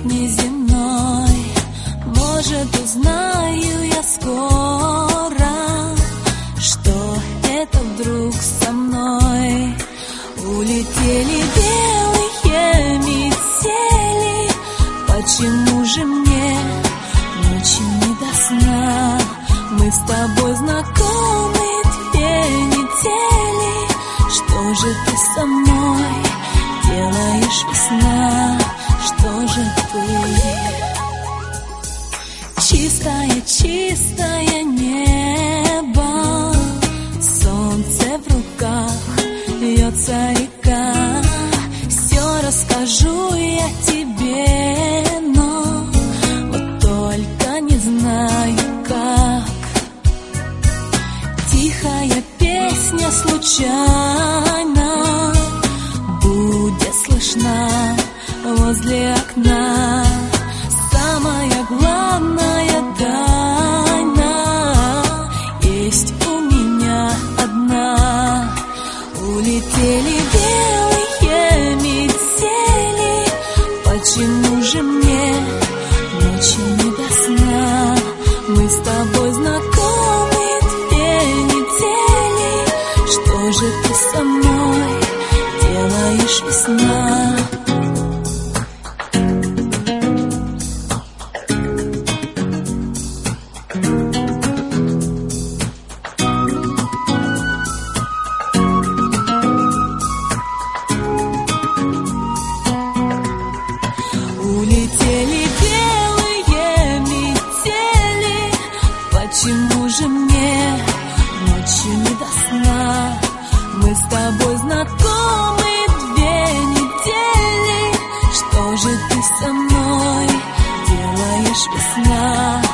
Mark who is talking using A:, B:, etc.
A: неземной. Может, узнаю я скоро, что это вдруг со мной. Улетели белые метели, почему же мне ночью не до сна? Мы с тобой знакомы две недели. Что же ты со мной делаешь, весна? Что же ты? Чистое, чистое небо, солнце в руках, льется река. Все расскажу я тебе, но вот только не знаю как. Тихая песня случайно будет слышна возле окна. Самая главная тайна есть у меня одна. Улетели белые метели, почему же мне ночью не до сна? Мы с тобой знакомы две недели. Что же ты со мной делаешь, весна? Улетели белые метели, почему же мне ночью не до сна? Мы с тобой знакомы две недели. Что же ты со мной делаешь, весна?